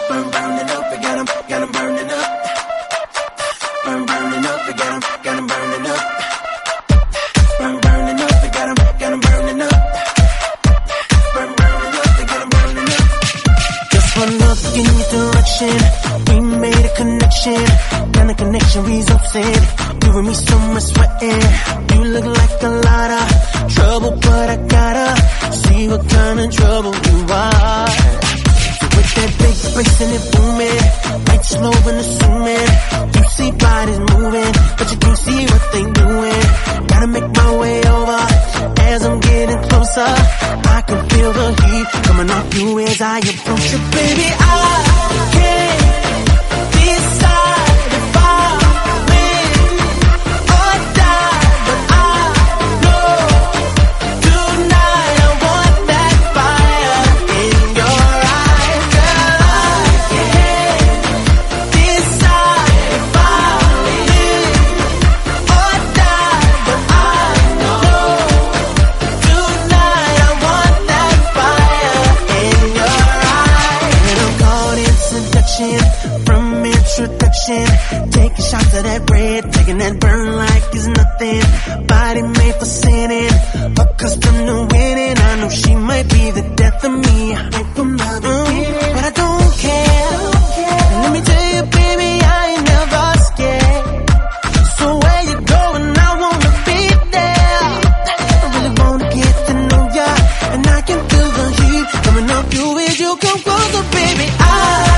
burning up, I got 'em burning up. Burning up, I got 'em burning up. Burning up, I got 'em burning up. Burning up, I got 'em burning up. Just one look in your direction, we made a connection. Then the connection results in you and me somewhere sweating. You look like a lot of trouble, but I gotta see what kind of trouble you are. With that big bass and it booming, like slow and assuming. You see bodies moving, but you can't see what they doing. Gotta make my way over as I'm getting closer. I can feel the heat coming off you as I approach you, baby. I can't decide if I live or die, but I know tonight I want that fire in your eyes. Girl, I can't decide if I live or die, but I know tonight I want that fire in your eyes. And I'm caught in seduction from introduction, taking shots of that red, taking that burn like it's nothing. Body made for sinning, accustomed to winning. I know she might be the death of me right from the beginning, but I don't care. And let me tell you, baby, I ain't never scared. So where you going? I wanna be there. I really wanna get to know ya, and I can feel the heat coming off you as you come closer, baby. I